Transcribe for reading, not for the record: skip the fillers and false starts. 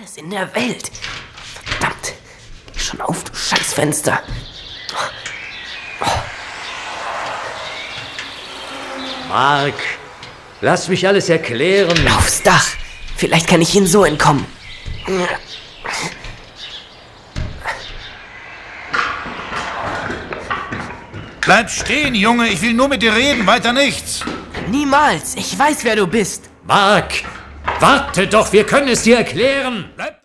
alles in der Welt. Verdammt. Geh schon auf, du Scheißfenster. Mark, lass mich alles erklären. Aufs Dach. Vielleicht kann ich Ihnen so entkommen. Bleib stehen, Junge. Ich will nur mit dir reden. Weiter nichts. Niemals. Ich weiß, wer du bist. Mark, warte doch, wir können es dir erklären. Bleib